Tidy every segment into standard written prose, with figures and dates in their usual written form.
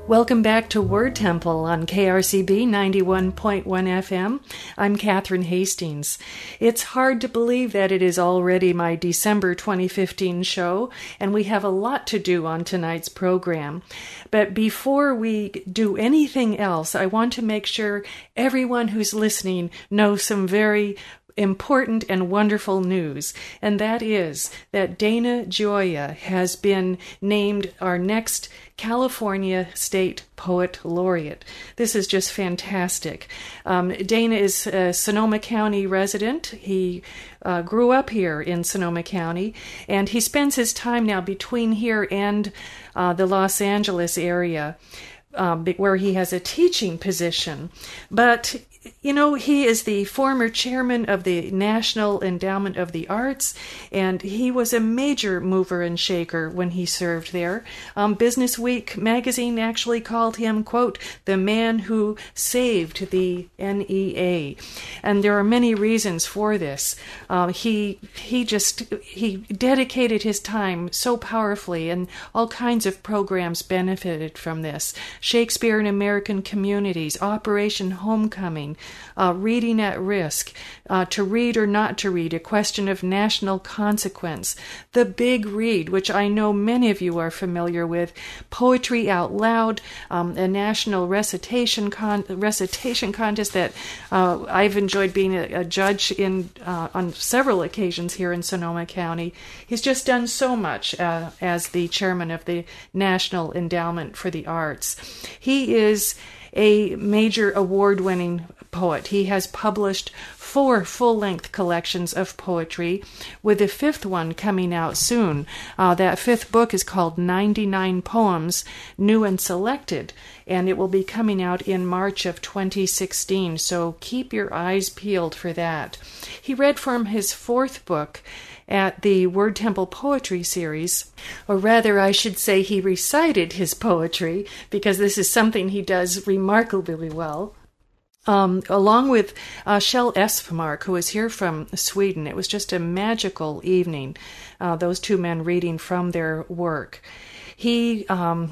Welcome back to Word Temple on KRCB 91.1 FM. I'm Catherine Hastings. It's hard to believe that it is already my December 2015 show, and we have a lot to do on tonight's program. But before we do anything else, I want to make sure everyone who's listening knows some very important and wonderful news, and that is that Dana Gioia has been named our next California State Poet Laureate. This is just fantastic. Dana is a Sonoma County resident. He grew up here in Sonoma County, and he spends his time now between here and the Los Angeles area, where he has a teaching position. But you know, he is the former chairman of the National Endowment of the Arts, and he was a major mover and shaker when he served there. Business Week magazine actually called him, quote, the man who saved the NEA. And there are many reasons for this. He dedicated his time so powerfully, and all kinds of programs benefited from this. Shakespeare in American Communities, Operation Homecoming, Reading at Risk, To Read or Not to Read, A Question of National Consequence, The Big Read, which I know many of you are familiar with, Poetry Out Loud, a national recitation contest that I've enjoyed being a judge in on several occasions here in Sonoma County. He's just done so much as the chairman of the National Endowment for the Arts. He is a major award-winning poet. He has published 4 full-length collections of poetry, with the 5th one coming out soon. That 5th book is called 99 Poems, New and Selected, and it will be coming out in March of 2016, so keep your eyes peeled for that. He read from his 4th book at the Word Temple Poetry Series, or rather I should say he recited his poetry, because this is something he does remarkably well. Along with Kjell Esfmark, who is here from Sweden. It was just a magical evening, those two men reading from their work. He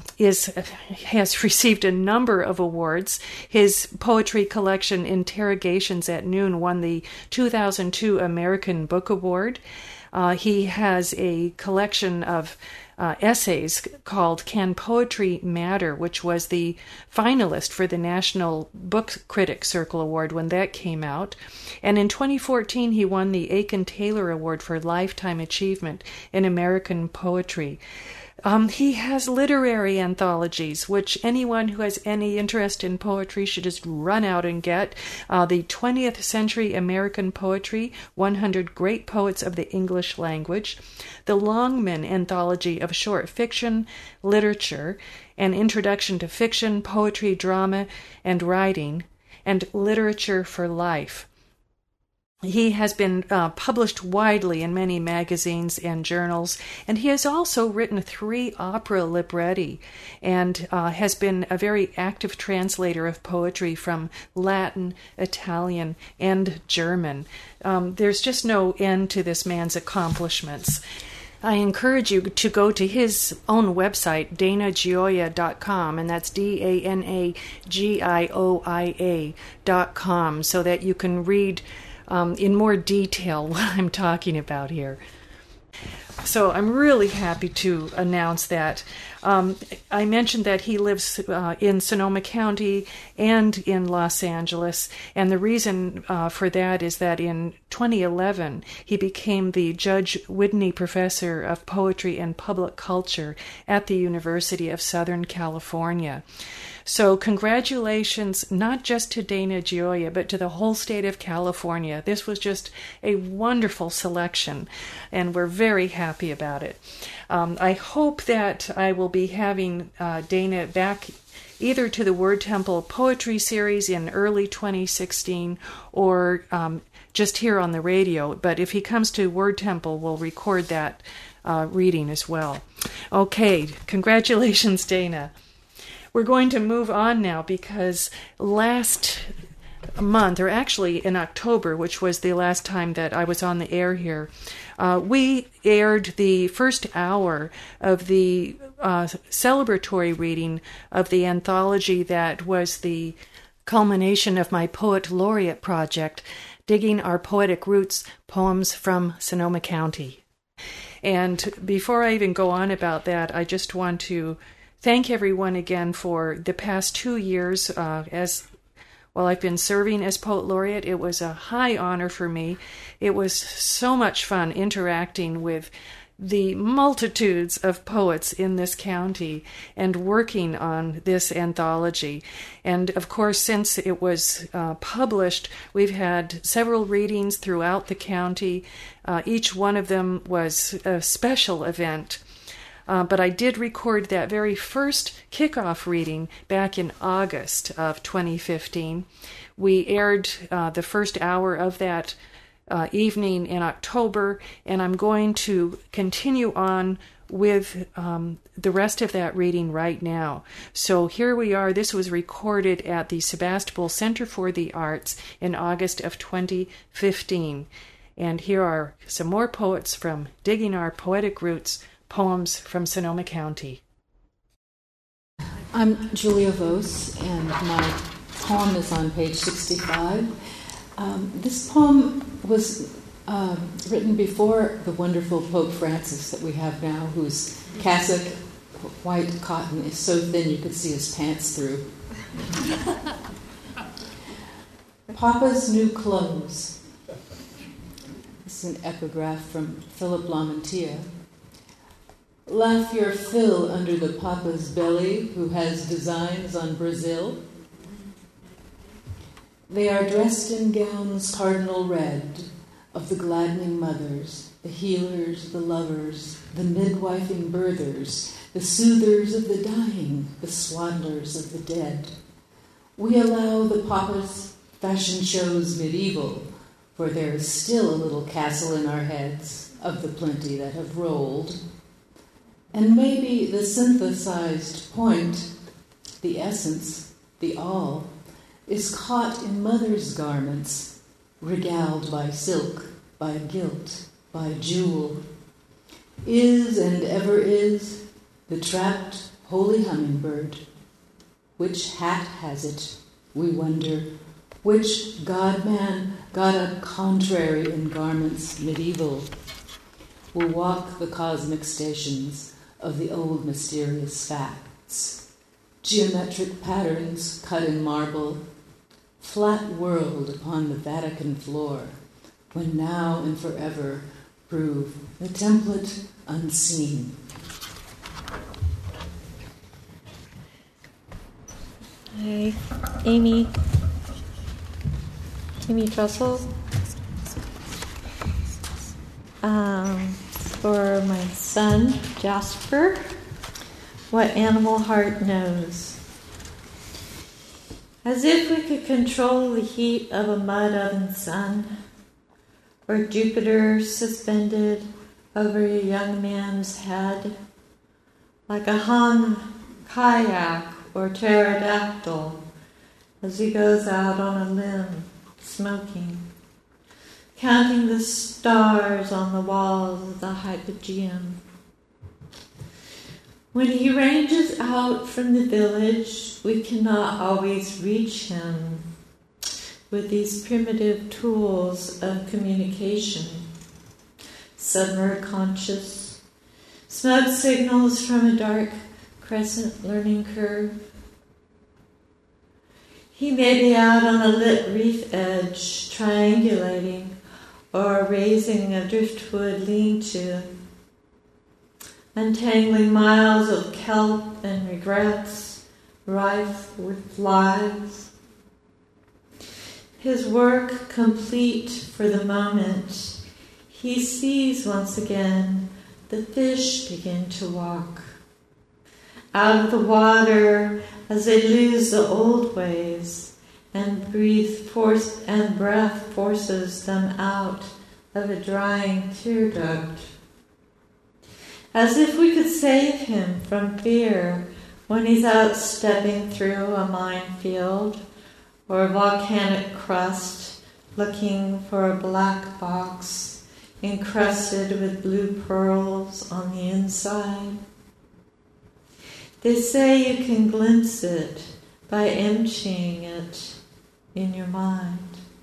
has received a number of awards. His poetry collection, Interrogations at Noon, won the 2002 American Book Award. He has a collection of essays called Can Poetry Matter, which was the finalist for the National Book Critics Circle Award when that came out. And in 2014, he won the Aiken-Taylor Award for Lifetime Achievement in American Poetry. He has literary anthologies, which anyone who has any interest in poetry should just run out and get. The 20th Century American Poetry, 100 Great Poets of the English Language, the Longman Anthology of Short Fiction, Literature, An Introduction to Fiction, Poetry, Drama, and Writing, and Literature for Life. He has been published widely in many magazines and journals, and he has also written 3 opera libretti and has been a very active translator of poetry from Latin, Italian, and German. There's just no end to this man's accomplishments. I encourage you to go to his own website, danagioia.com, and that's DANAGIOIA.com, so that you can read in more detail what I'm talking about here. So I'm really happy to announce that. I mentioned that he lives in Sonoma County and in Los Angeles, and the reason for that is that in 2011 he became the Judge Whitney Professor of Poetry and Public Culture at the University of Southern California. So congratulations, not just to Dana Gioia, but to the whole state of California. This was just a wonderful selection, and we're very happy about it. I hope that I will be having Dana back either to the Word Temple Poetry Series in early 2016 or just here on the radio. But if he comes to Word Temple, we'll record that reading as well. Okay, congratulations, Dana. We're going to move on now because last month, or actually in October, which was the last time that I was on the air here, We aired the first hour of the celebratory reading of the anthology that was the culmination of my Poet Laureate project, Digging Our Poetic Roots, Poems from Sonoma County. And before I even go on about that, I just want to thank everyone again for the past 2 years. While I've been serving as Poet Laureate, it was a high honor for me. It was so much fun interacting with the multitudes of poets in this county and working on this anthology. And of course, since it was published, we've had several readings throughout the county. Each one of them was a special event. But I did record that very first kickoff reading back in August of 2015. We aired the first hour of that evening in October, and I'm going to continue on with the rest of that reading right now. So here we are. This was recorded at the Sebastopol Center for the Arts in August of 2015. And here are some more poets from Digging Our Poetic Roots, Poems from Sonoma County. I'm Julia Vos, and my poem is on page 65. This poem was written before the wonderful Pope Francis that we have now, whose cassock, white cotton, is so thin you could see his pants through. Papa's New Clothes. This is an epigraph from Philip Lamantia. Laugh your fill under the Papa's belly who has designs on Brazil. They are dressed in gowns cardinal red of the gladdening mothers, the healers, the lovers, the midwifing birthers, the soothers of the dying, the swaddlers of the dead. We allow the Papa's fashion shows medieval, for there is still a little castle in our heads of the plenty that have rolled. And maybe the synthesized point, the essence, the all, is caught in mother's garments, regaled by silk, by gilt, by jewel. Is and ever is the trapped holy hummingbird. Which hat has it, we wonder? Which God-man got up contrary in garments medieval? Will walk the cosmic stations of the old mysterious facts. Geometric patterns cut in marble, flat world upon the Vatican floor, when now and forever prove the template unseen. Hi, Amy Trussell. For my son, Jasper, What Animal Heart Knows. As if we could control the heat of a mud oven sun, or Jupiter suspended over a young man's head, like a hung kayak or pterodactyl as he goes out on a limb, smoking, counting the stars on the walls of the hypogeum. When he ranges out from the village, we cannot always reach him with these primitive tools of communication. Submer conscious, smoke signals from a dark crescent learning curve. He may be out on a lit reef edge, triangulating, or raising a driftwood lean-to, untangling miles of kelp and regrets, rife with lives. His work complete for the moment, he sees once again the fish begin to walk out of the water as they lose the old ways, and breath forces them out of a drying tear duct. As if we could save him from fear when he's out stepping through a minefield or a volcanic crust looking for a black box encrusted with blue pearls on the inside. They say you can glimpse it by emptying it in your mind.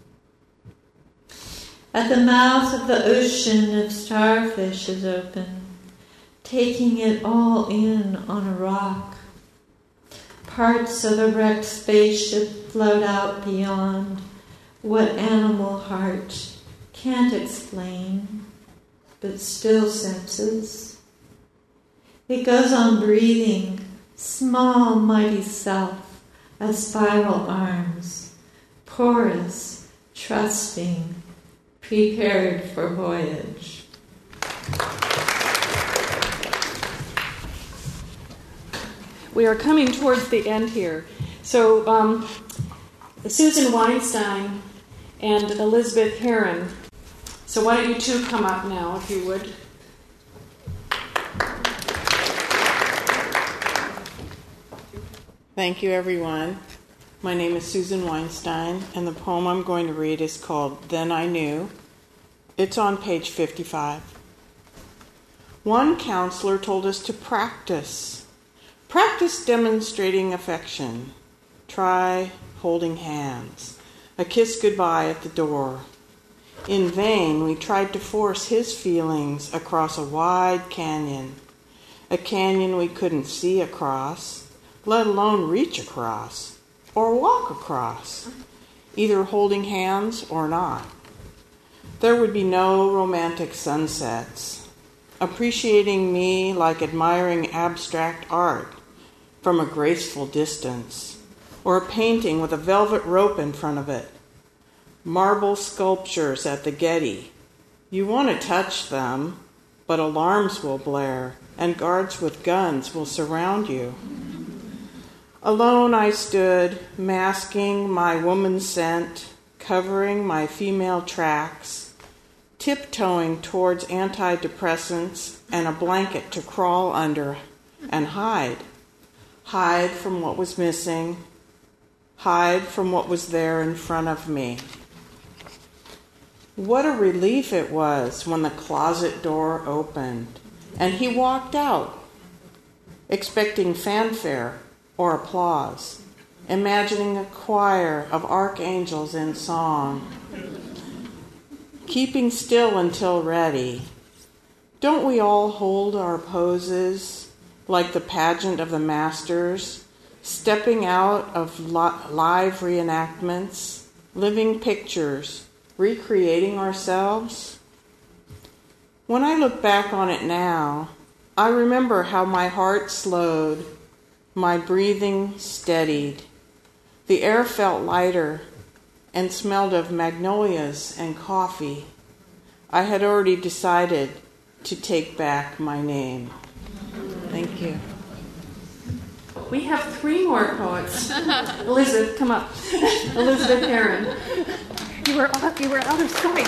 At the mouth of the ocean of starfish is open, taking it all in on a rock. Parts of a wrecked spaceship float out beyond what animal heart can't explain, but still senses. It goes on breathing, small, mighty self of spiral arms, porous, trusting, prepared for voyage. We are coming towards the end here. So Susan Weinstein and Elizabeth Heron. So why don't you two come up now, if you would. Thank you, everyone. My name is Susan Weinstein, and the poem I'm going to read is called Then I Knew. It's on page 55. One counselor told us to practice. Practice demonstrating affection. Try holding hands. A kiss goodbye at the door. In vain, we tried to force his feelings across a wide canyon. A canyon we couldn't see across, let alone reach across, or walk across, either holding hands or not. There would be no romantic sunsets, appreciating me like admiring abstract art from a graceful distance, or a painting with a velvet rope in front of it, marble sculptures at the Getty. You want to touch them, but alarms will blare, and guards with guns will surround you. Alone I stood, masking my woman scent, covering my female tracks, tiptoeing towards antidepressants and a blanket to crawl under and hide. Hide from what was missing, hide from what was there in front of me. What a relief it was when the closet door opened and he walked out, expecting fanfare or applause, imagining a choir of archangels in song, keeping still until ready. Don't we all hold our poses like the pageant of the masters, stepping out of live reenactments, living pictures, recreating ourselves? When I look back on it now, I remember how my heart slowed, my breathing steadied. The air felt lighter and smelled of magnolias and coffee. I had already decided to take back my name. Thank you. We have 3 more poets. Elizabeth, come up. Elizabeth Heron. You were out of sight.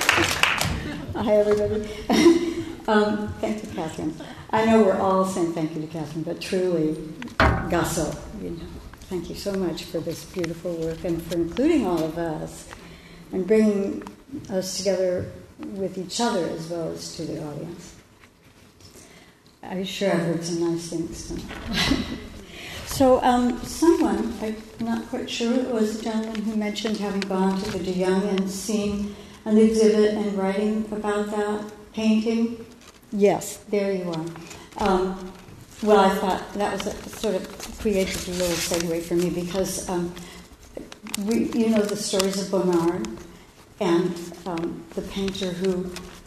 Hi, everybody. Thank you, Catherine. I know we're all saying thank you to Catherine, but truly, Gasso, thank you so much for this beautiful work and for including all of us and bringing us together with each other as well as to the audience. I'm sure I've heard some nice things tonight. So someone, I'm not quite sure, it was the gentleman who mentioned having gone to the De Young and seen an exhibit and writing about that painting. Yes, there you are. Well, I thought that was sort of created a little segue for me because you know the stories of Bonnard and the painter who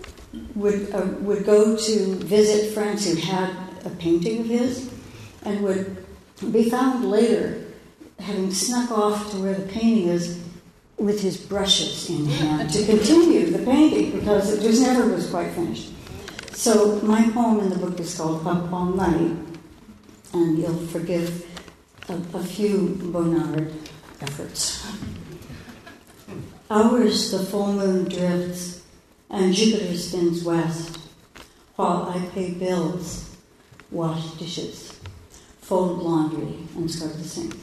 would go to visit friends who had a painting of his and would be found later having snuck off to where the painting is with his brushes in hand to continue the painting because it just never was quite finished. So my poem in the book is called Up All Night, and you'll forgive a few Bonnard efforts. Hours the full moon drifts, and Jupiter spins west, while I pay bills, wash dishes, fold laundry, and scrub the sink.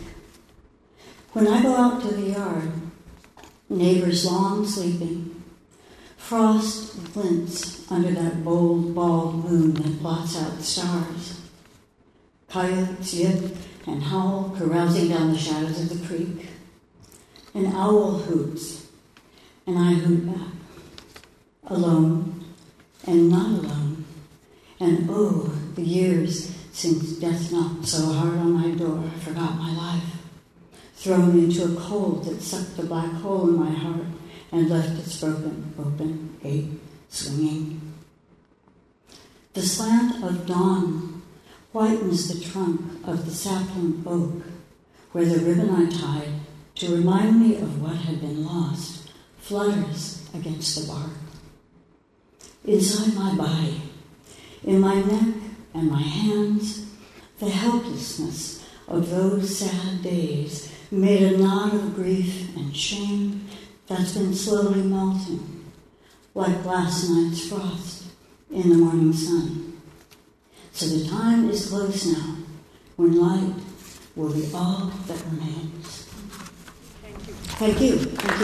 When I go out to the yard, neighbors long sleeping, Frost glints under that bold, bald moon that blots out the stars. Coyotes yip and howl, carousing down the shadows of the creek. An owl hoots, and I hoot back. Alone, and not alone. And oh, the years since death knocked so hard on my door, I forgot my life. Thrown into a cold that sucked a black hole in my heart and left its broken, open gate swinging. The slant of dawn whitens the trunk of the sapling oak, where the ribbon I tied to remind me of what had been lost flutters against the bark. Inside my body, in my neck and my hands, the helplessness of those sad days made a knot of grief and shame that's been slowly melting, like last night's frost in the morning sun. So the time is close now, when light will be all that remains. Thank you. Thank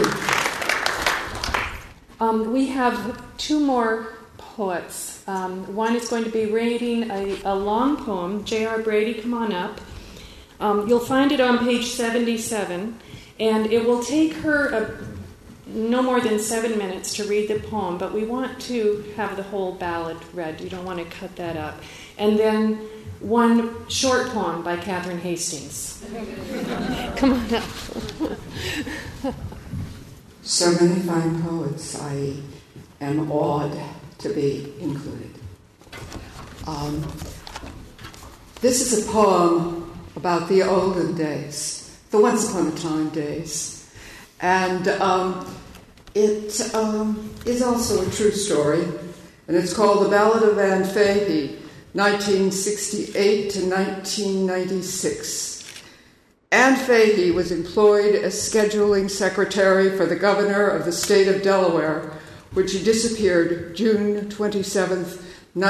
you. We have two more poets. One is going to be reading a long poem. J.R. Brady, come on up. You'll find it on page 77, and it will take her no more than 7 minutes to read the poem, but we want to have the whole ballad read. You don't want to cut that up. And then one short poem by Catherine Hastings. Come on up. So many fine poets, I am awed to be included. This is a poem about the olden days, the once upon a time days. And it is also a true story, and it's called The Ballad of Anne Fahey, 1968 to 1996. Anne Fahey was employed as scheduling secretary for the governor of the state of Delaware when she disappeared June 27th,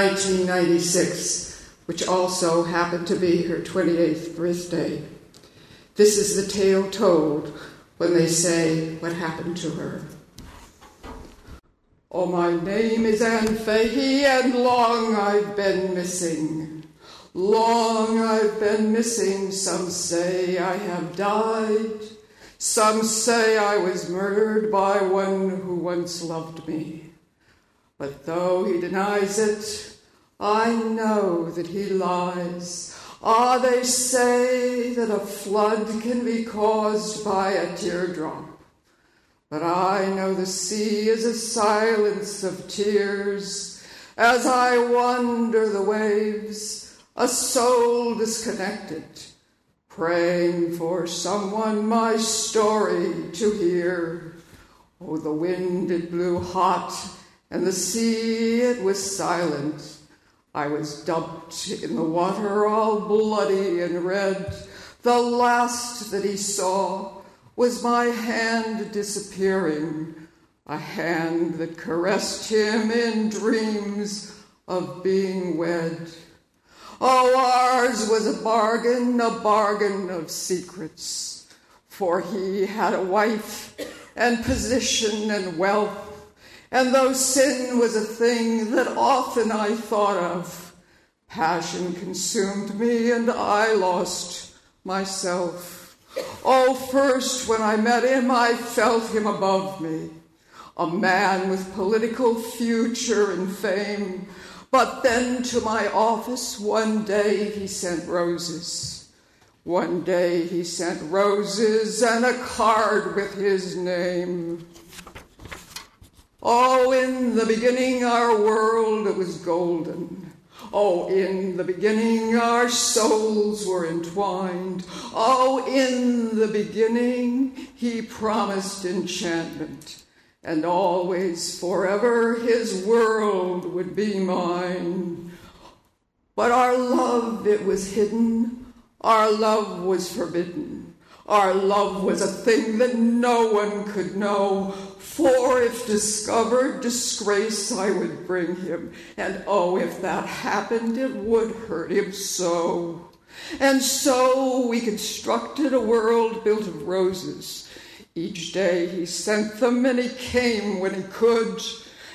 1996, which also happened to be her 28th birthday. This is the tale told when they say what happened to her. Oh, my name is Anne Fahey, and long I've been missing. Long I've been missing. Some say I have died. Some say I was murdered by one who once loved me. But though he denies it, I know that he lies. Ah, they say that a flood can be caused by a teardrop. But I know the sea is a silence of tears. As I wander the waves, a soul disconnected, praying for someone my story to hear. Oh, the wind, it blew hot, and the sea, it was silent. I was dumped in the water all bloody and red. The last that he saw was my hand disappearing, a hand that caressed him in dreams of being wed. Oh, ours was a bargain of secrets, for he had a wife and position and wealth, and though sin was a thing that often I thought of, passion consumed me and I lost myself. Oh, first when I met him, I felt him above me, a man with political future and fame. But then to my office one day he sent roses. One day he sent roses and a card with his name. Oh, in the beginning our world, it was golden. Oh, in the beginning our souls were entwined. Oh, in the beginning he promised enchantment, and always forever his world would be mine. But our love, it was hidden. Our love was forbidden. Our love was a thing that no one could know. For if discovered, disgrace I would bring him. And oh, if that happened, it would hurt him so. And so we constructed a world built of roses. Each day he sent them, and he came when he could.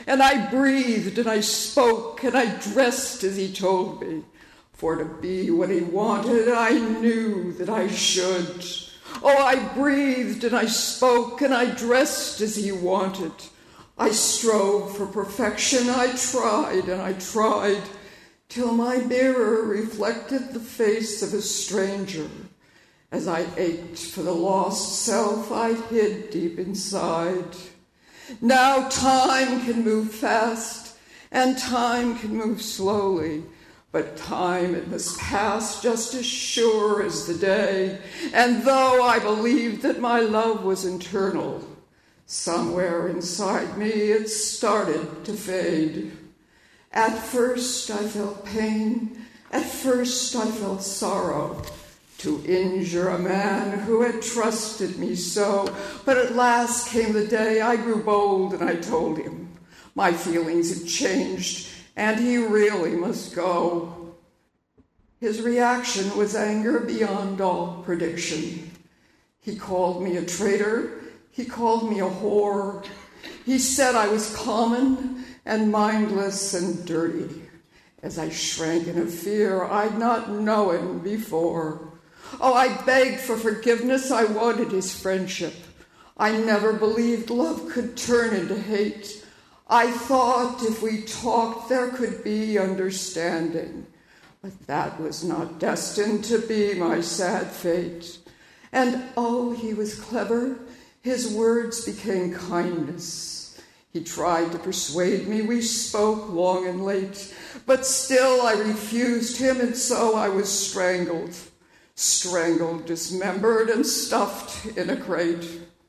and I breathed and I spoke and I dressed as he told me. For to be what he wanted, I knew that I should. Oh, I breathed and I spoke and I dressed as he wanted. I strove for perfection, I tried and I tried, till my mirror reflected the face of a stranger. As I ached for the lost self I hid deep inside. Now time can move fast and time can move slowly, but time it must pass just as sure as the day. And though I believed that my love was internal, somewhere inside me it started to fade. At first I felt pain, at first I felt sorrow, to injure a man who had trusted me so. But at last came the day I grew bold and I told him my feelings had changed and he really must go. His reaction was anger beyond all prediction. He called me a traitor, he called me a whore. He said I was common and mindless and dirty. As I shrank in a fear I'd not known before. Oh, I begged for forgiveness, I wanted his friendship. I never believed love could turn into hate. I thought if we talked there could be understanding. But that was not destined to be my sad fate. And oh, he was clever. His words became kindness. He tried to persuade me, we spoke long and late. But still I refused him, and so I was strangled. Strangled, dismembered, and stuffed in a crate.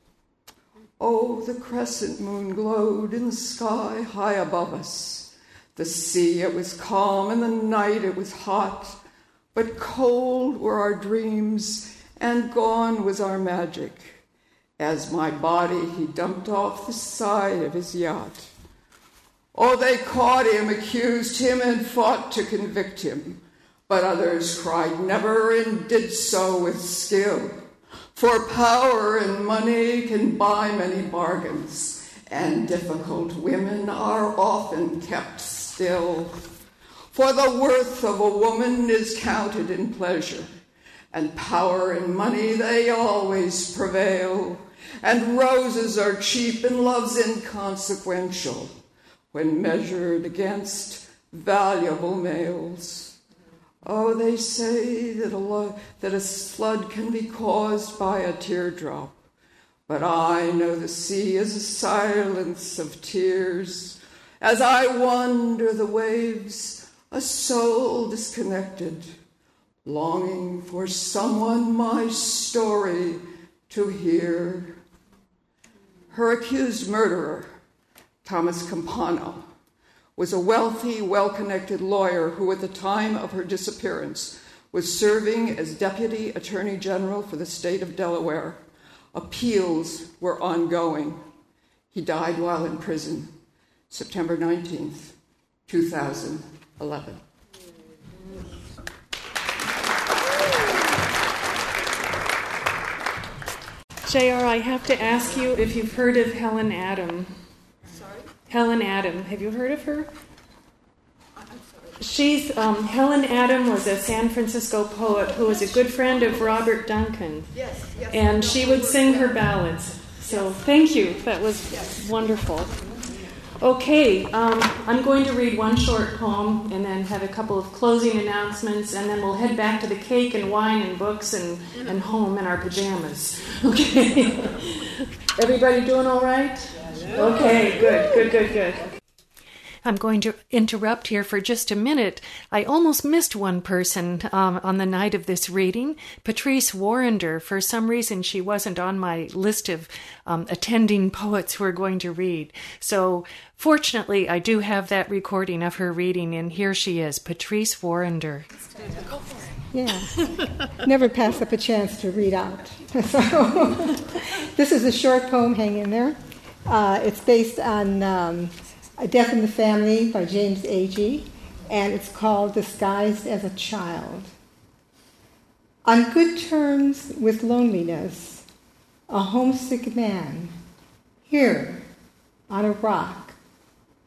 Oh, the crescent moon glowed in the sky high above us. The sea, it was calm, and the night, it was hot. But cold were our dreams, and gone was our magic. As my body he dumped off the side of his yacht. Oh, they caught him, accused him, and fought to convict him. But others cried never and did so with skill. For power and money can buy many bargains, and difficult women are often kept still. For the worth of a woman is counted in pleasure, and power and money, they always prevail. And roses are cheap and love's inconsequential when measured against valuable males. Oh, they say that a flood can be caused by a teardrop, but I know the sea is a silence of tears. As I wander the waves, a soul disconnected, longing for someone my story to hear. Her accused murderer, Thomas Campano, was a wealthy, well-connected lawyer who at the time of her disappearance was serving as Deputy Attorney General for the state of Delaware. Appeals were ongoing. He died while in prison, September 19th, 2011. JR, I have to ask you if you've heard of Helen Adam. Sorry? Helen Adam. Have you heard of her? She's Helen Adam was a San Francisco poet who was a good friend of Robert Duncan. Yes. And she would sing her ballads. So thank you. That was wonderful. Okay, I'm going to read one short poem and then have a couple of closing announcements, and then we'll head back to the cake and wine and books and home in our pajamas. Okay. Everybody doing all right? Okay, good. I'm going to interrupt here for just a minute. I almost missed one person on the night of this reading, Patrice Warrender. For some reason, she wasn't on my list of attending poets who are going to read. So fortunately, I do have that recording of her reading, and here she is, Patrice Warrender. Yeah, never pass up a chance to read out. So this is a short poem, hang in there. It's based on A Death in the Family by James Agee, and it's called Disguised as a Child. On good terms with loneliness, a homesick man, here on a rock,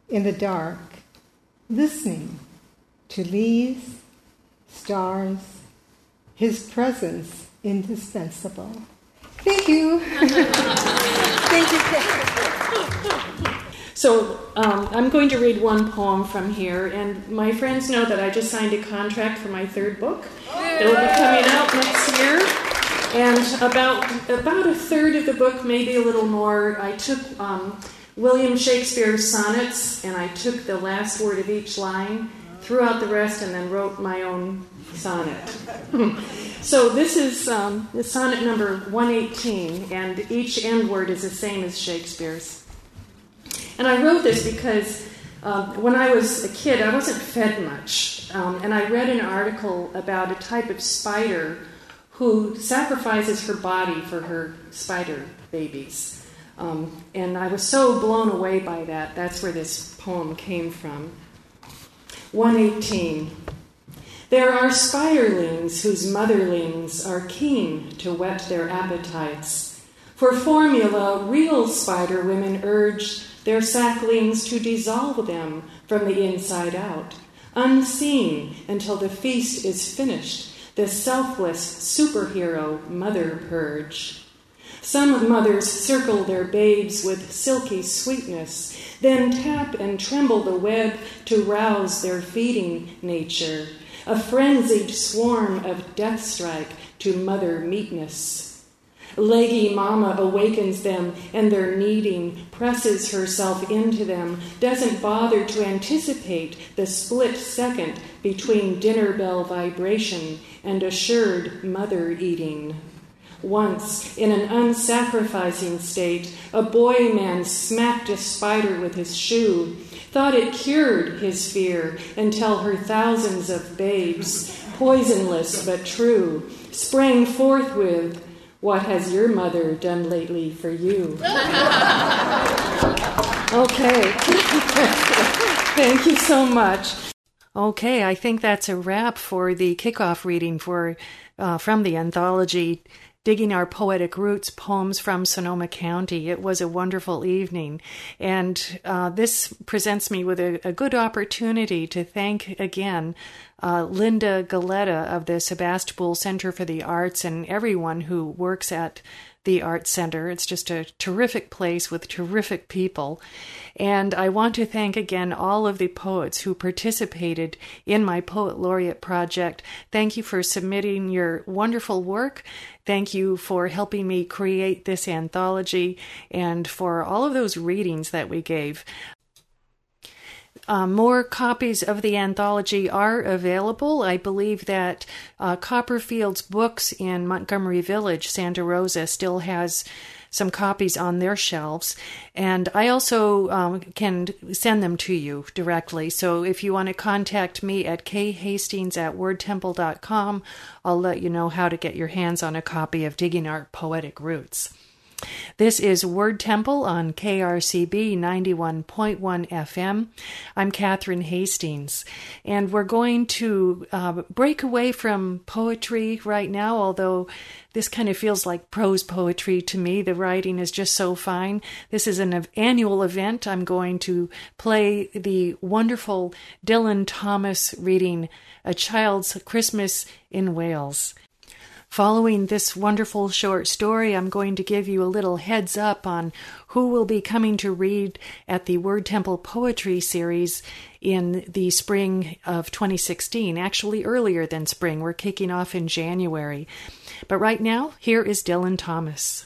in the dark, listening to leaves, stars, his presence indispensable. Thank you. Thank you, Kate. So I'm going to read one poem from here, and my friends know that I just signed a contract for my third book. It will be coming out next year, and about a third of the book, maybe a little more, I took William Shakespeare's sonnets, and I took the last word of each line, threw out the rest, and then wrote my own sonnet. So this is the sonnet number 118, and each end word is the same as Shakespeare's. And I wrote this because when I was a kid, I wasn't fed much. And I read an article about a type of spider who sacrifices her body for her spider babies. And I was so blown away by that. That's where this poem came from. 118. There are spiderlings whose motherlings are keen to whet their appetites. For formula, real spider women urge their sacklings to dissolve them from the inside out, unseen until the feast is finished, the selfless superhero mother purge. Some mothers circle their babes with silky sweetness, then tap and tremble the web to rouse their feeding nature, a frenzied swarm of death strike to mother meekness. Leggy mama awakens them, and their kneading presses herself into them, doesn't bother to anticipate the split second between dinner bell vibration and assured mother eating. Once, in an unsacrificing state, a boy man smacked a spider with his shoe, thought it cured his fear until her thousands of babes, poisonless but true, sprang forthwith. What has your mother done lately for you? Okay. Thank you so much. Okay, I think that's a wrap for the kickoff reading from the anthology Digging Our Poetic Roots, Poems from Sonoma County. It was a wonderful evening, and this presents me with a good opportunity to thank again Linda Galetta of the Sebastopol Center for the Arts and everyone who works at the Arts Center. It's just a terrific place with terrific people. And I want to thank again all of the poets who participated in my Poet Laureate project. Thank you for submitting your wonderful work. Thank you for helping me create this anthology and for all of those readings that we gave. More copies of the anthology are available. I believe that Copperfield's Books in Montgomery Village, Santa Rosa, still has some copies on their shelves. And I also can send them to you directly. So if you want to contact me at khastings@wordtemple.com, I'll let you know how to get your hands on a copy of Digging Our Poetic Roots. This is Word Temple on KRCB 91.1 FM. I'm Catherine Hastings, and we're going to break away from poetry right now, although this kind of feels like prose poetry to me. The writing is just so fine. This is an annual event. I'm going to play the wonderful Dylan Thomas reading A Child's Christmas in Wales. Following this wonderful short story, I'm going to give you a little heads up on who will be coming to read at the Word Temple Poetry Series in the spring of 2016, actually earlier than spring. We're kicking off in January. But right now, here is Dylan Thomas.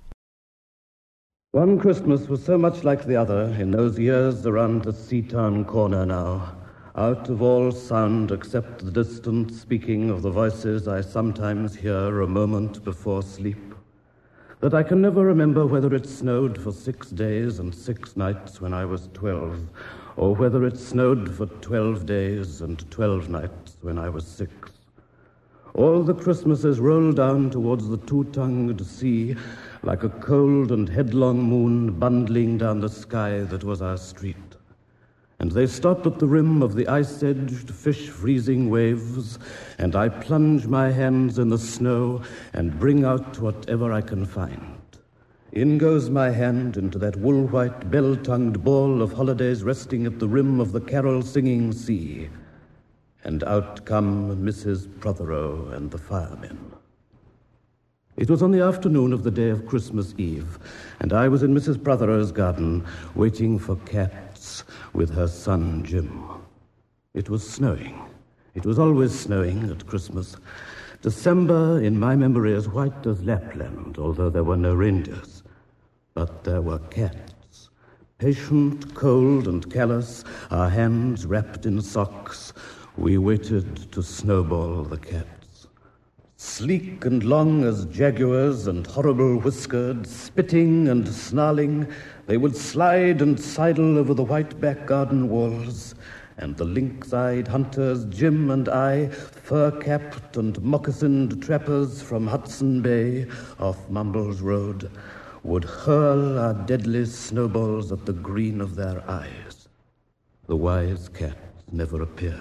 One Christmas was so much like the other in those years around the Seatown corner now. Out of all sound except the distant speaking of the voices I sometimes hear a moment before sleep, that I can never remember whether it snowed for 6 days and 6 nights when I was 12, or whether it snowed for 12 days and 12 nights when I was 6. All the Christmases rolled down towards the two-tongued sea like a cold and headlong moon bundling down the sky that was our street. And they stop at the rim of the ice-edged, fish-freezing waves, and I plunge my hands in the snow and bring out whatever I can find. In goes my hand into that wool-white, bell-tongued ball of holidays resting at the rim of the carol-singing sea. And out come Mrs. Prothero and the firemen. It was on the afternoon of the day of Christmas Eve, and I was in Mrs. Prothero's garden waiting for cats with her son Jim. It was snowing. It was always snowing at Christmas. December, in my memory, as white as Lapland, although there were no reindeers. But there were cats. Patient, cold, and callous, our hands wrapped in socks, we waited to snowball the cats. Sleek and long as jaguars and horrible-whiskered, spitting and snarling, they would slide and sidle over the white back garden walls, and the lynx-eyed hunters, Jim and I, fur-capped and moccasined trappers from Hudson Bay off Mumbles Road, would hurl our deadly snowballs at the green of their eyes. The wise cats never appeared.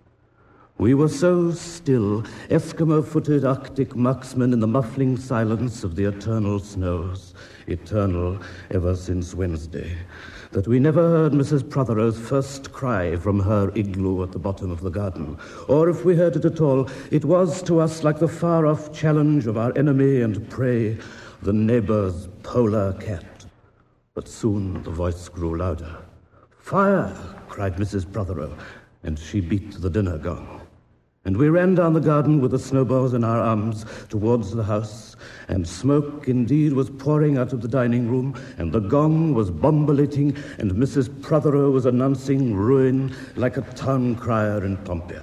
We were so still, Eskimo-footed Arctic marksmen in the muffling silence of the eternal snows, eternal ever since Wednesday, that we never heard Mrs. Prothero's first cry from her igloo at the bottom of the garden. Or if we heard it at all, it was to us like the far-off challenge of our enemy and prey, the neighbor's polar cat. But soon the voice grew louder. "Fire!" cried Mrs. Prothero, and she beat the dinner gong. And we ran down the garden with the snowballs in our arms towards the house, and smoke indeed was pouring out of the dining room, and the gong was bombulating, and Mrs. Prothero was announcing ruin like a town crier in Pompeii.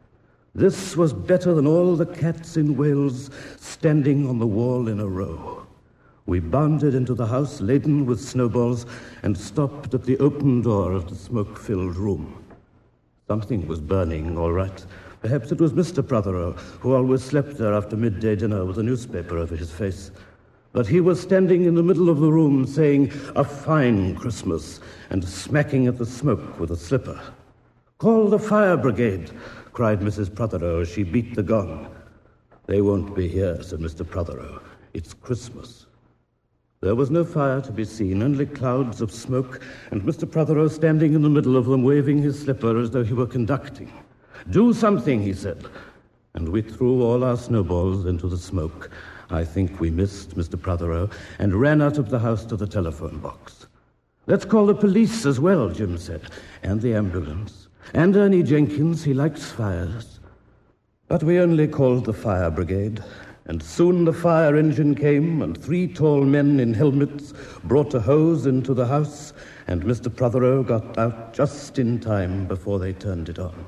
This was better than all the cats in Wales standing on the wall in a row. We bounded into the house laden with snowballs and stopped at the open door of the smoke-filled room. Something was burning, all right. Perhaps it was Mr. Prothero, who always slept there after midday dinner with a newspaper over his face. But he was standing in the middle of the room saying, "A fine Christmas," and smacking at the smoke with a slipper. "Call the fire brigade," cried Mrs. Prothero as she beat the gong. "They won't be here," said Mr. Prothero. "It's Christmas." There was no fire to be seen, only clouds of smoke, and Mr. Prothero standing in the middle of them, waving his slipper as though he were conducting. "Do something," he said. And we threw all our snowballs into the smoke. I think we missed Mr. Prothero, and ran out of the house to the telephone box. "Let's call the police as well," Jim said, "and the ambulance. And Ernie Jenkins, he likes fires." But we only called the fire brigade, and soon the fire engine came, and 3 tall men in helmets brought a hose into the house, and Mr. Prothero got out just in time before they turned it on.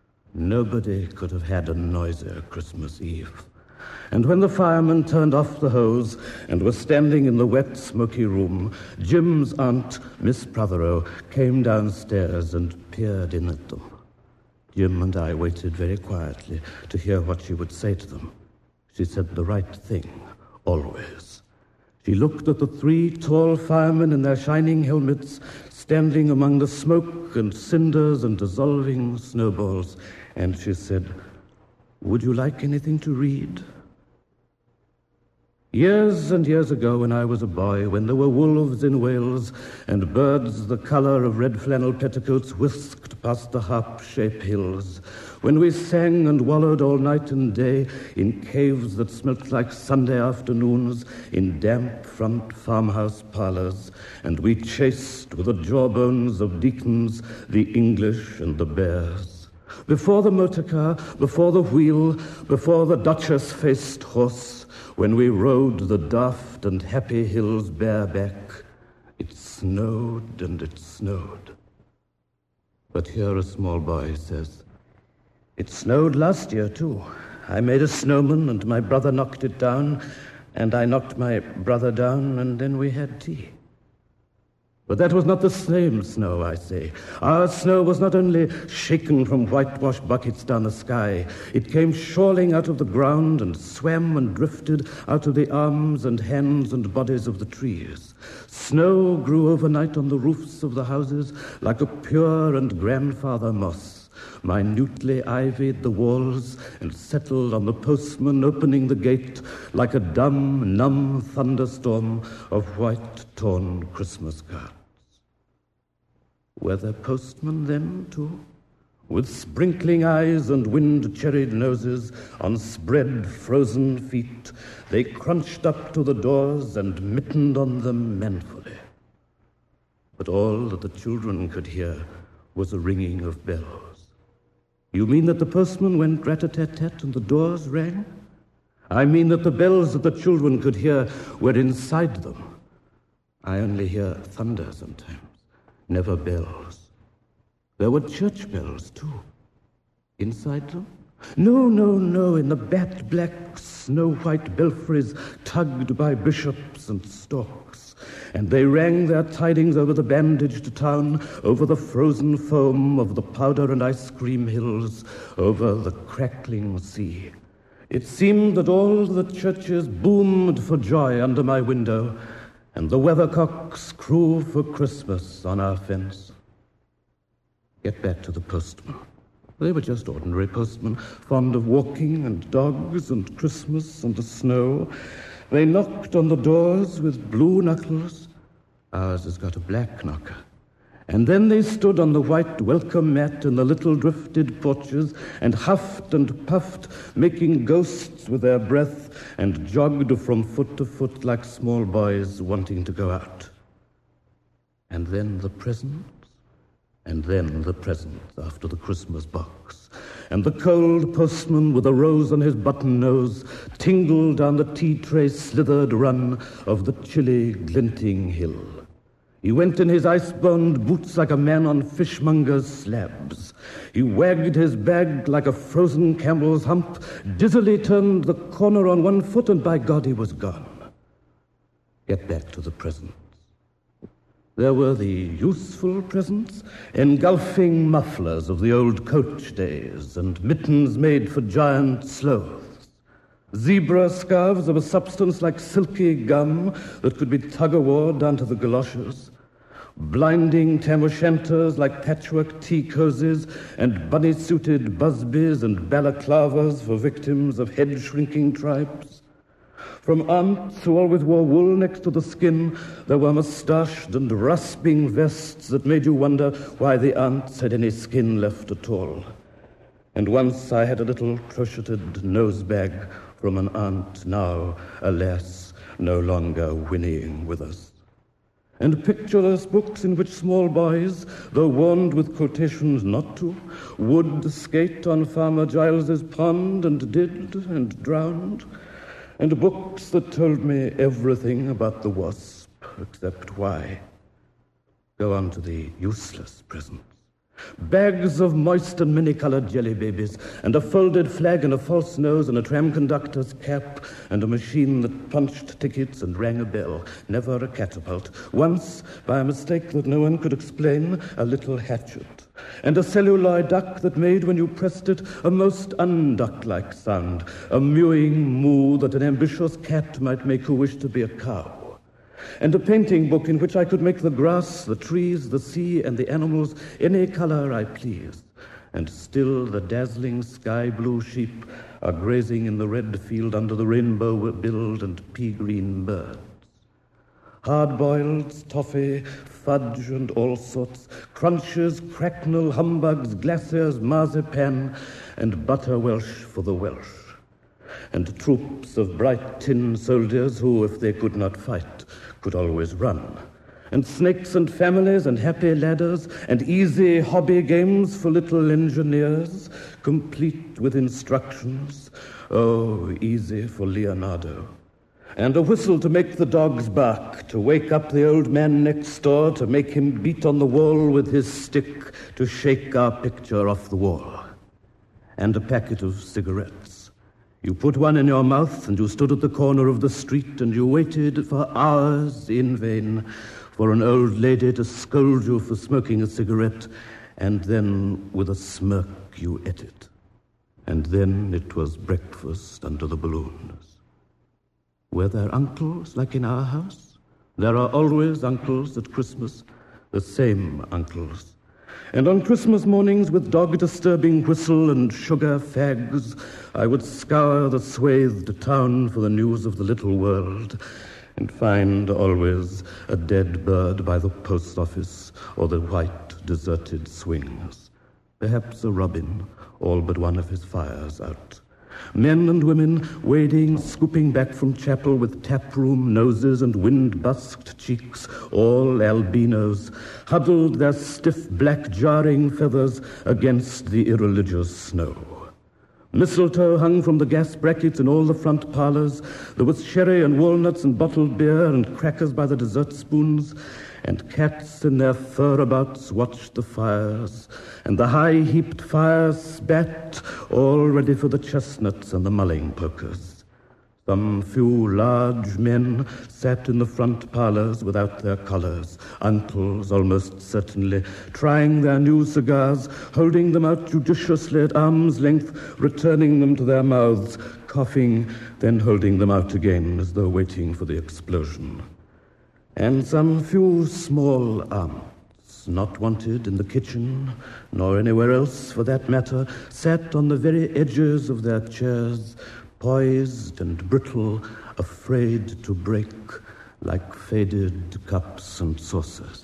Nobody could have had a noisier Christmas Eve. And when the firemen turned off the hose and were standing in the wet, smoky room, Jim's aunt, Miss Prothero, came downstairs and peered in at them. Jim and I waited very quietly to hear what she would say to them. She said the right thing, always. She looked at the 3 tall firemen in their shining helmets, standing among the smoke and cinders and dissolving snowballs, and she said, "Would you like anything to read?" Years and years ago, when I was a boy, when there were wolves in Wales and birds the colour of red flannel petticoats whisked past the harp-shaped hills, when we sang and wallowed all night and day in caves that smelt like Sunday afternoons, in damp front farmhouse parlours, and we chased with the jawbones of deacons the English and the bears. Before the motor car, before the wheel, before the Duchess-faced horse, when we rode the daft and happy hills bareback, it snowed and it snowed. But here a small boy says, "It snowed last year, too. I made a snowman and my brother knocked it down, and I knocked my brother down, and then we had tea." But that was not the same snow, I say. Our snow was not only shaken from whitewash buckets down the sky. It came shoaling out of the ground and swam and drifted out of the arms and hands and bodies of the trees. Snow grew overnight on the roofs of the houses like a pure and grandfather moss. minutely ivied the walls, and settled on the postman opening the gate like a dumb, numb thunderstorm of white, torn Christmas cards. Were there postmen then, too? With sprinkling eyes and wind-cherried noses, on spread frozen feet, they crunched up to the doors and mittened on them manfully. But all that the children could hear was a ringing of bells. You mean that the postman went rat-a-tat-tat and the doors rang? I mean that the bells that the children could hear were inside them. I only hear thunder sometimes, never bells. There were church bells, too. Inside them? No, in the bat-black, snow-white belfries tugged by bishops and storks. And they rang their tidings over the bandaged town, over the frozen foam of the powder and ice cream hills, over the crackling sea. It seemed that all the churches boomed for joy under my window, and the weathercocks crew for Christmas on our fence. Get back to the postmen. They were just ordinary postmen, fond of walking and dogs and Christmas and the snow. They knocked on the doors with blue knuckles. Ours has got a black knocker. And then they stood on the white welcome mat in the little drifted porches and huffed and puffed, making ghosts with their breath, and jogged from foot to foot like small boys wanting to go out. And then the presents. And then the presents after the Christmas box. And the cold postman with a rose on his button nose tingled down the tea-tray slithered run of the chilly, glinting hill. He went in his ice-bound boots like a man on fishmonger's slabs. He wagged his bag like a frozen camel's hump, dizzily turned the corner on one foot, and by God he was gone. Get back to the presents. There were the useful presents, engulfing mufflers of the old coach days and mittens made for giant sloths, zebra scarves of a substance like silky gum that could be tug-o-war down to the galoshes, blinding tam-o'-shanters like patchwork tea cozies, and bunny-suited busbies and balaclavas for victims of head-shrinking tribes. From aunts who always wore wool next to the skin, there were moustached and rasping vests that made you wonder why the aunts had any skin left at all. And once I had a little crocheted nose bag from an aunt now, alas, no longer whinnying with us. And pictureless books in which small boys, though warned with quotations not to, would skate on Farmer Giles's pond and did and drowned. And books that told me everything about the wasp, except why. Go on to the useless presents. Bags of moist and many-colored jelly babies, and a folded flag and a false nose and a tram conductor's cap, and a machine that punched tickets and rang a bell. Never a catapult. Once, by a mistake that no one could explain, a little hatchet. And a celluloid duck that made, when you pressed it, a most unduck-like sound, a mewing moo that an ambitious cat might make who wished to be a cow. And a painting book in which I could make the grass, the trees, the sea, and the animals any color I please. And still the dazzling sky-blue sheep are grazing in the red field under the rainbow-billed and pea-green birds. Hard-boiled, toffee, fudge, and all sorts, crunches, cracknel, humbugs, glaciers, marzipan, and butter Welsh for the Welsh. And troops of bright tin soldiers who, if they could not fight, could always run. And snakes and families and happy ladders and easy hobby games for little engineers, complete with instructions. Oh, easy for Leonardo. And a whistle to make the dogs bark, to wake up the old man next door, to make him beat on the wall with his stick, to shake our picture off the wall. And a packet of cigarettes. You put one in your mouth, and you stood at the corner of the street, and you waited for hours in vain for an old lady to scold you for smoking a cigarette, and then, with a smirk, you ate it. And then it was breakfast under the balloons. Were there uncles like in our house? There are always uncles at Christmas, the same uncles. And on Christmas mornings, with dog-disturbing whistle and sugar fags, I would scour the swathed town for the news of the little world, and find always a dead bird by the post office or the white, deserted swings. Perhaps a robin, all but one of his fires out. Men and women wading, scooping back from chapel with taproom noses and wind-busked cheeks, all albinos, huddled their stiff black jarring feathers against the irreligious snow. Mistletoe hung from the gas brackets in all the front parlors. There was sherry and walnuts and bottled beer and crackers by the dessert spoons, and cats in their fur-abouts watched the fires, and the high-heaped fires spat, all ready for the chestnuts and the mulling pokers. Some few large men sat in the front parlors without their collars, uncles almost certainly, trying their new cigars, holding them out judiciously at arm's length, returning them to their mouths, coughing, then holding them out again as though waiting for the explosion. And some few small aunts, not wanted in the kitchen, nor anywhere else for that matter, sat on the very edges of their chairs, poised and brittle, afraid to break, like faded cups and saucers.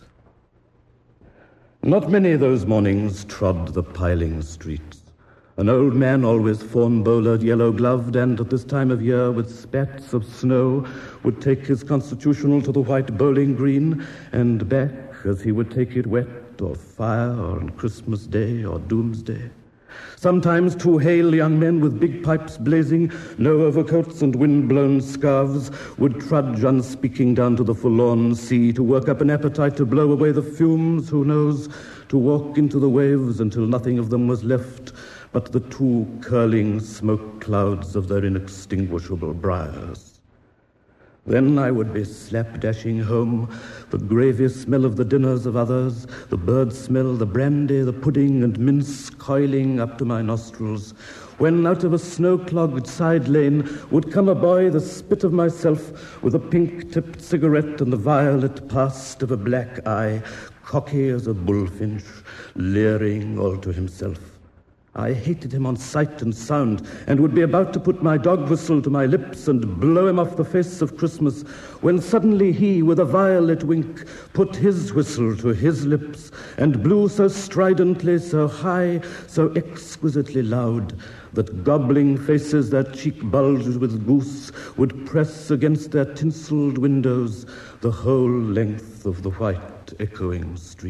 Not many those mornings trod the piling streets. An old man, always fawn-bowlered, yellow-gloved, and at this time of year with spats of snow, would take his constitutional to the white bowling green, and back as he would take it wet or fire or on Christmas Day or Doomsday. Sometimes two hale young men with big pipes blazing, no overcoats and wind-blown scarves, would trudge unspeaking down to the forlorn sea to work up an appetite to blow away the fumes, who knows, to walk into the waves until nothing of them was left but the two curling smoke clouds of their inextinguishable briars. Then I would be slap-dashing home, the gravy smell of the dinners of others, the bird smell, the brandy, the pudding and mince coiling up to my nostrils, when out of a snow-clogged side lane would come a boy the spit of myself, with a pink-tipped cigarette and the violet past of a black eye, cocky as a bullfinch, leering all to himself. I hated him on sight and sound, and would be about to put my dog whistle to my lips and blow him off the face of Christmas, when suddenly he, with a violet wink, put his whistle to his lips, and blew so stridently, so high, so exquisitely loud, that gobbling faces that cheek bulged with goose would press against their tinselled windows the whole length of the white echoing street.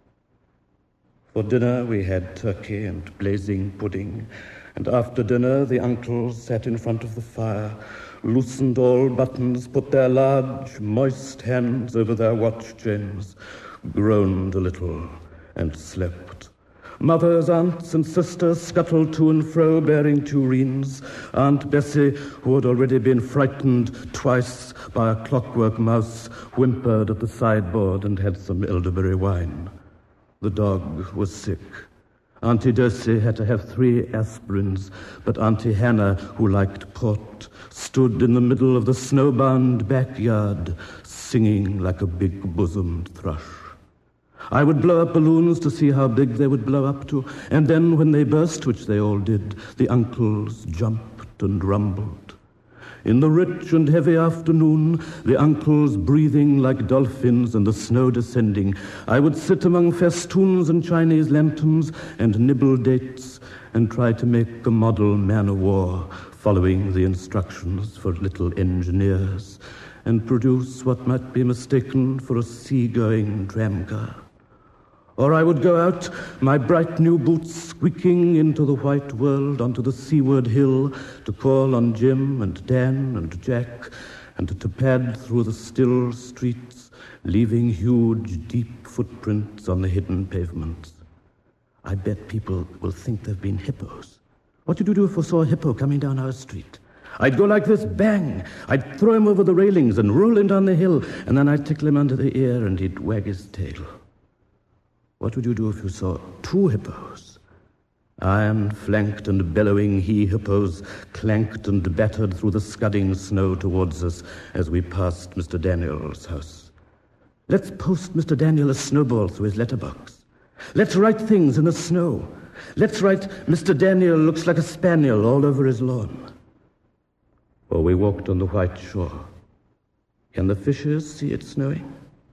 For dinner we had turkey and blazing pudding, and after dinner the uncles sat in front of the fire, loosened all buttons, put their large, moist hands over their watch chains, groaned a little, and slept. Mothers, aunts, and sisters scuttled to and fro, bearing tureens. Aunt Bessie, who had already been frightened twice by a clockwork mouse, whimpered at the sideboard and had some elderberry wine. The dog was sick. Auntie Dosey had to have 3 aspirins, but Auntie Hannah, who liked port, stood in the middle of the snow-bound backyard, singing like a big-bosomed thrush. I would blow up balloons to see how big they would blow up to, and then when they burst, which they all did, the uncles jumped and rumbled. In the rich and heavy afternoon, the uncles breathing like dolphins and the snow descending, I would sit among festoons and Chinese lanterns and nibble dates and try to make a model man-of-war following the instructions for little engineers and produce what might be mistaken for a sea-going tramcar. Or I would go out, my bright new boots squeaking into the white world onto the seaward hill to call on Jim and Dan and Jack and to pad through the still streets, leaving huge, deep footprints on the hidden pavements. I bet people will think they've been hippos. What would you do if we saw a hippo coming down our street? I'd go like this, bang! I'd throw him over the railings and roll him down the hill, and then I'd tickle him under the ear and he'd wag his tail. What would you do if you saw 2 hippos? Iron-flanked and bellowing he-hippos clanked and battered through the scudding snow towards us as we passed Mr. Daniel's house. Let's post Mr. Daniel a snowball through his letterbox. Let's write things in the snow. Let's write, Mr. Daniel looks like a spaniel all over his lawn. Or we walked on the white shore. Can the fishes see it snowing?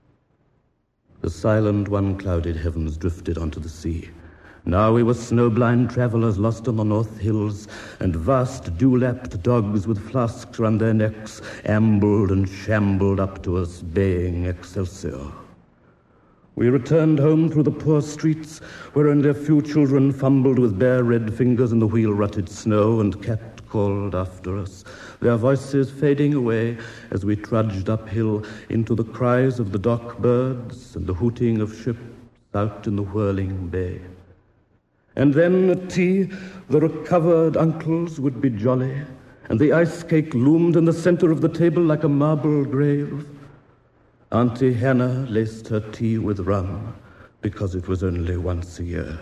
The silent, one-clouded heavens drifted onto the sea. Now we were snow-blind travelers lost on the north hills, and vast dew-lapped dogs with flasks round their necks ambled and shambled up to us, baying Excelsior. We returned home through the poor streets, wherein their few children fumbled with bare red fingers in the wheel-rutted snow, and cat-called after us, their voices fading away as we trudged uphill into the cries of the dock birds and the hooting of ships out in the whirling bay. And then at tea, the recovered uncles would be jolly, and the ice cake loomed in the center of the table like a marble grave. Auntie Hannah laced her tea with rum, because it was only once a year.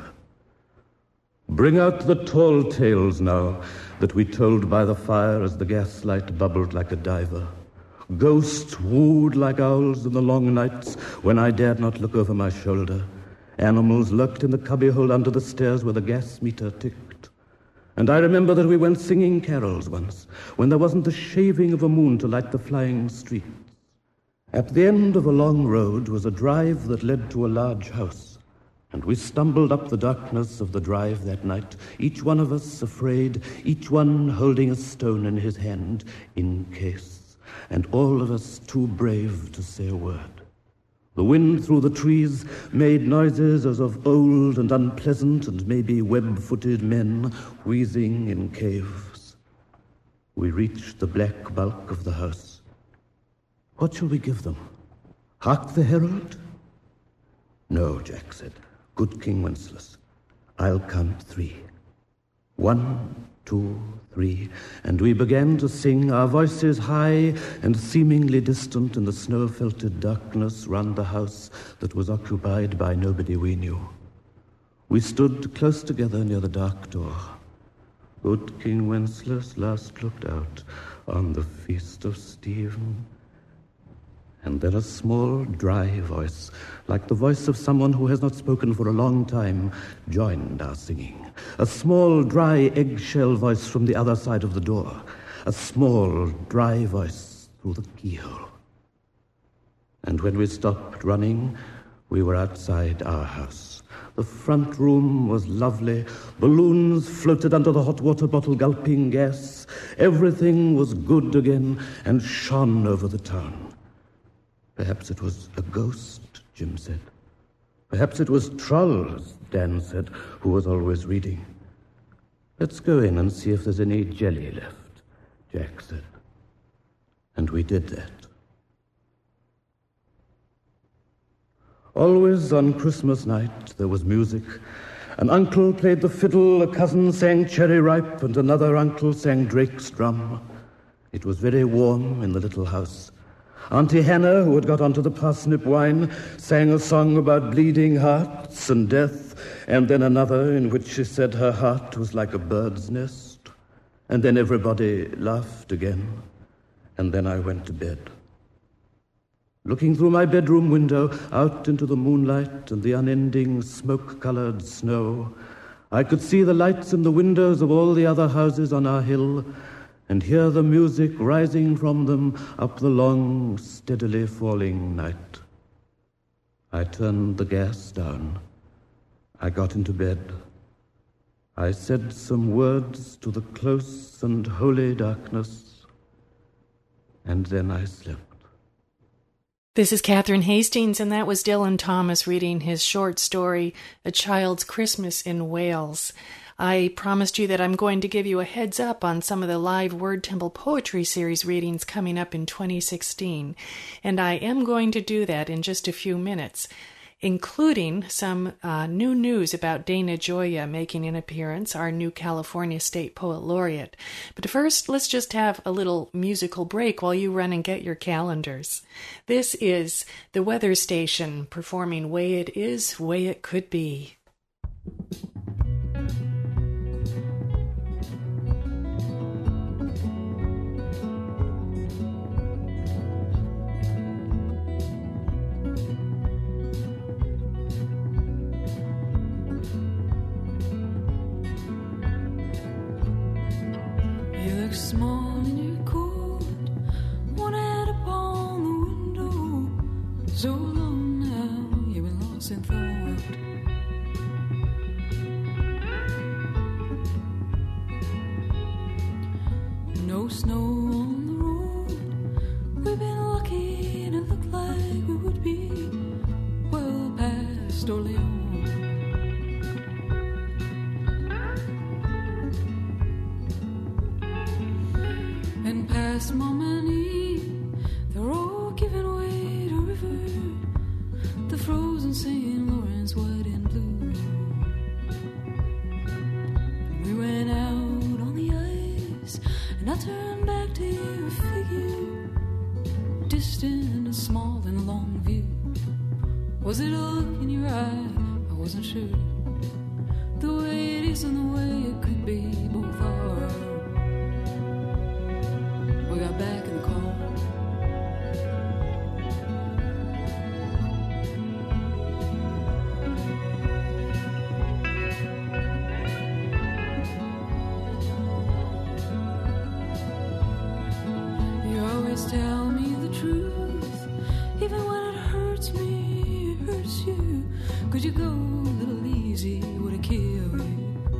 Bring out the tall tales now that we told by the fire as the gaslight bubbled like a diver. Ghosts wooed like owls in the long nights when I dared not look over my shoulder. Animals lurked in the cubbyhole under the stairs where the gas meter ticked. And I remember that we went singing carols once, when there wasn't the shaving of a moon to light the flying streets. At the end of a long road was a drive that led to a large house, and we stumbled up the darkness of the drive that night, each one of us afraid, each one holding a stone in his hand, in case, and all of us too brave to say a word. The wind through the trees made noises as of old and unpleasant and maybe web-footed men wheezing in caves. We reached the black bulk of the house. What shall we give them? Hark the herald? No, Jack said. Good King Wenceslas. I'll count 3. 1, 2, 3, and we began to sing, our voices high and seemingly distant in the snow-felted darkness round the house that was occupied by nobody we knew. We stood close together near the dark door. Good King Wenceslas last looked out on the feast of Stephen. And then a small, dry voice, like the voice of someone who has not spoken for a long time, joined our singing. A small, dry, eggshell voice from the other side of the door. A small, dry voice through the keyhole. And when we stopped running, we were outside our house. The front room was lovely. Balloons floated under the hot water bottle gulping gas. Everything was good again and shone over the town. Perhaps it was a ghost, Jim said. Perhaps it was trolls, Dan said, who was always reading. Let's go in and see if there's any jelly left, Jack said. And we did that. Always on Christmas night there was music. An uncle played the fiddle, a cousin sang Cherry Ripe, and another uncle sang Drake's drum. It was very warm in the little house. Auntie Hannah, who had got onto the parsnip wine, sang a song about bleeding hearts and death, and then another in which she said her heart was like a bird's nest. And then everybody laughed again, and then I went to bed. Looking through my bedroom window out into the moonlight and the unending smoke-colored snow, I could see the lights in the windows of all the other houses on our hill, and hear the music rising from them up the long, steadily falling night. I turned the gas down. I got into bed. I said some words to the close and holy darkness, and then I slept. This is Catherine Hastings, and that was Dylan Thomas reading his short story, A Child's Christmas in Wales. I promised you that I'm going to give you a heads up on some of the live Word Temple Poetry Series readings coming up in 2016, and I am going to do that in just a few minutes, including some new news about Dana Gioia making an appearance, our new California State Poet Laureate. But first, let's just have a little musical break while you run and get your calendars. This is the Weather Station performing Way It Is, Way It Could Be. small and you're cold, one hand upon the window, so long now you've been lost in thought. No snow on the road, we've been lucky and it looked like we would be well past Orleans. And past Montmagny, they're all giving way to river, the frozen St. Lawrence white and blue. And we went out on the ice, and I turned back to your figure, distant and small in the long view. Was it a look in your eye? I wasn't sure. The way it is and the way it could be, both are. We got back in the car. You always tell me the truth, even when it hurts me, it hurts you. Could you go a little easy, would it kill you?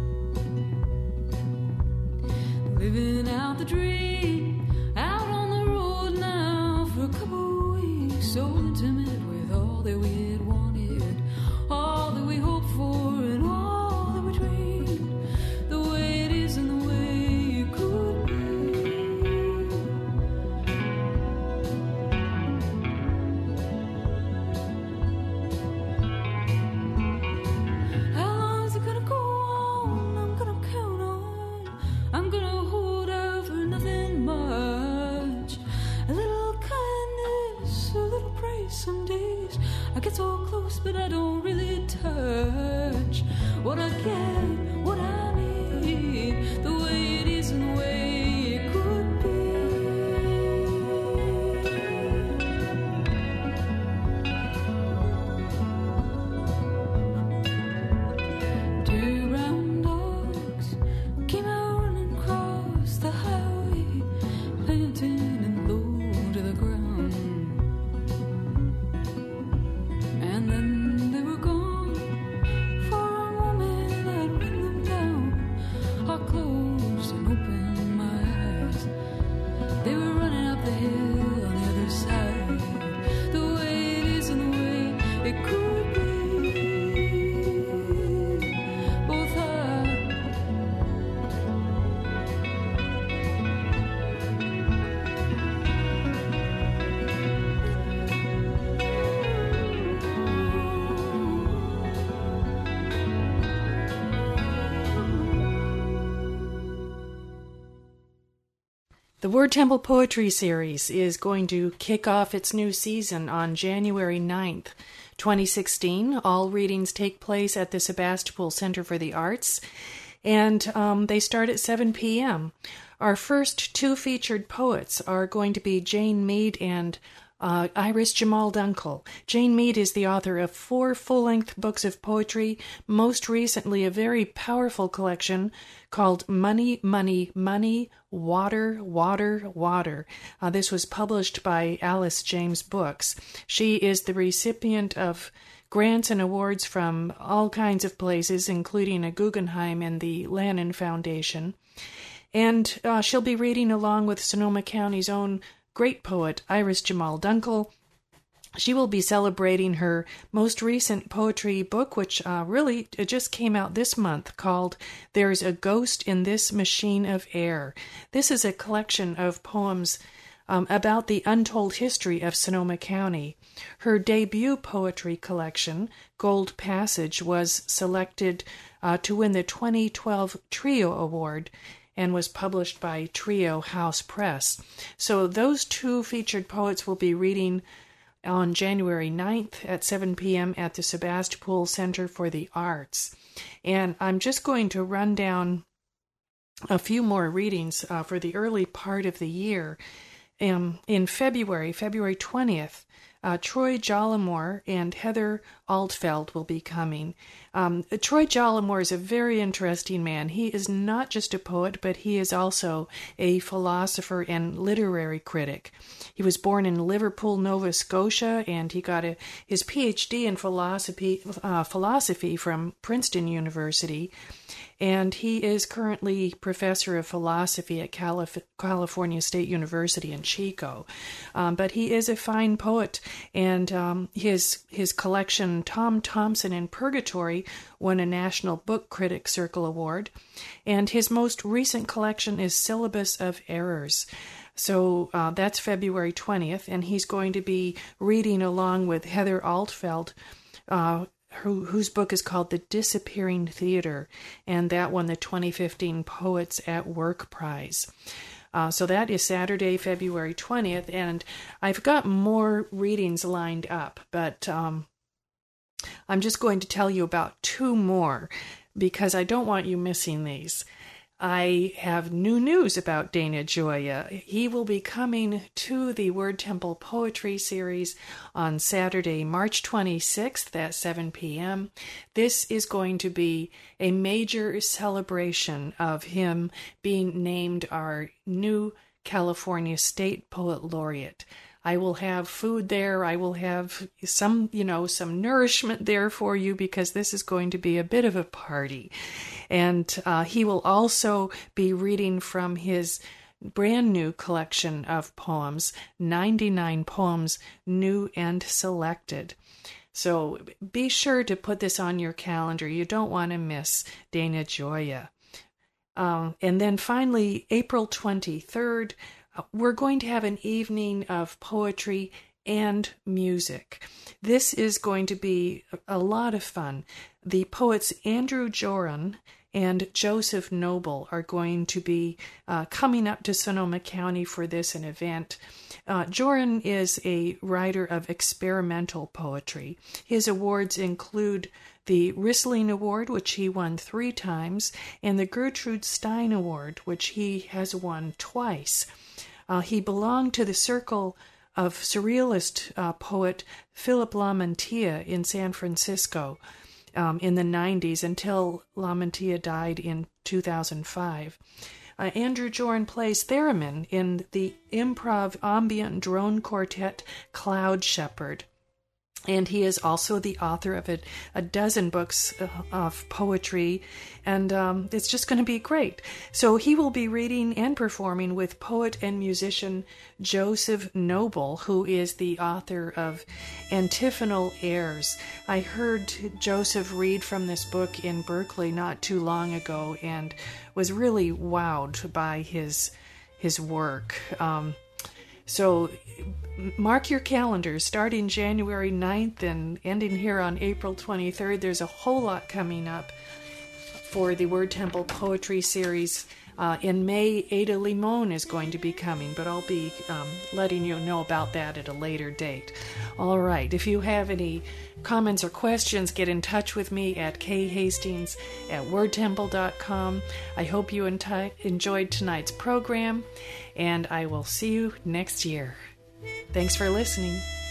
Living out the dream, out on the road now for a couple of weeks, so intimate with all that we had wanted, all that we hoped for and all that we dreamed, the way it is and the way it could be. How long is it gonna go on? I'm gonna count on, I'm gonna hold out for nothing much. A little kindness, a little praise some days. I get so close but I don't really touch what I get, what I need, the way it is and the way it could be. Two brown dogs came out running across the highway, panting and low to the ground. And then they were gone. For a moment I'd run them down. I closed and opened my eyes. They were running up the hill on the other side, the way it is and the way it could be. Both are. The Word Temple Poetry Series is going to kick off its new season on January 9th, 2016. All readings take place at the Sebastopol Center for the Arts, and they start at 7 p.m. Our first two featured poets are going to be Jane Mead and Iris Jamal Dunkel. Jane Mead is the author of 4 full-length books of poetry, most recently a very powerful collection called Money, Money, Money, Water, Water, Water. This was published by Alice James Books. She is the recipient of grants and awards from all kinds of places, including a Guggenheim and the Lannan Foundation. And she'll be reading along with Sonoma County's own great poet, Iris Jamal Dunkel. She will be celebrating her most recent poetry book, which really just came out this month, called There's a Ghost in This Machine of Air. This is a collection of poems about the untold history of Sonoma County. Her debut poetry collection, Gold Passage, was selected to win the 2012 Trio Award and was published by Trio House Press. So those two featured poets will be reading on January 9th at 7 p.m. at the Sebastopol Center for the Arts. And I'm just going to run down a few more readings for the early part of the year. In February 20th, Troy Jollimore and Heather Altfeld will be coming. Troy Jollimore is a very interesting man. He is not just a poet, but he is also a philosopher and literary critic. He was born in Liverpool, Nova Scotia, and he got his PhD in philosophy from Princeton University. And he is currently professor of philosophy at California State University in Chico. But he is a fine poet, and his collection, Tom Thomson in Purgatory, won a National Book Critics Circle Award. And his most recent collection is Syllabus of Errors. So that's February 20th, and he's going to be reading along with Heather Altfeld, whose book is called The Disappearing Theater, and that won the 2015 Poets at Work Prize. So that is Saturday, February 20th, and I've got more readings lined up, but I'm just going to tell you about two more because I don't want you missing these. I have new news about Dana Gioia. He will be coming to the Word Temple Poetry Series on Saturday, March 26th at 7 p.m. This is going to be a major celebration of him being named our new California State Poet Laureate. I will have food there. I will have some nourishment there for you because this is going to be a bit of a party. And he will also be reading from his brand new collection of poems, 99 poems, new and selected. So be sure to put this on your calendar. You don't want to miss Dana Gioia. And then finally, April 23rd, we're going to have an evening of poetry and music. This is going to be a lot of fun. The poets Andrew Joran and Joseph Noble are going to be coming up to Sonoma County for this event. Joran is a writer of experimental poetry. His awards include the Rissling Award, which he won 3 times, and the Gertrude Stein Award, which he has won twice. He belonged to the circle of surrealist poet Philip Lamantia in San Francisco in the 90s until Lamantia died in 2005. Andrew Joran plays theremin in the improv ambient drone quartet Cloud Shepherd. And he is also the author of a dozen books of poetry, and it's just going to be great. So he will be reading and performing with poet and musician Joseph Noble, who is the author of Antiphonal Airs. I heard Joseph read from this book in Berkeley not too long ago and was really wowed by his work. So mark your calendars, starting January 9th and ending here on April 23rd. There's a whole lot coming up for the Word Temple Poetry Series. In May, Ada Limon is going to be coming, but I'll be letting you know about that at a later date. All right, if you have any comments or questions, get in touch with me at khastings@wordtemple.com. I hope you enjoyed tonight's program, and I will see you next year. Thanks for listening.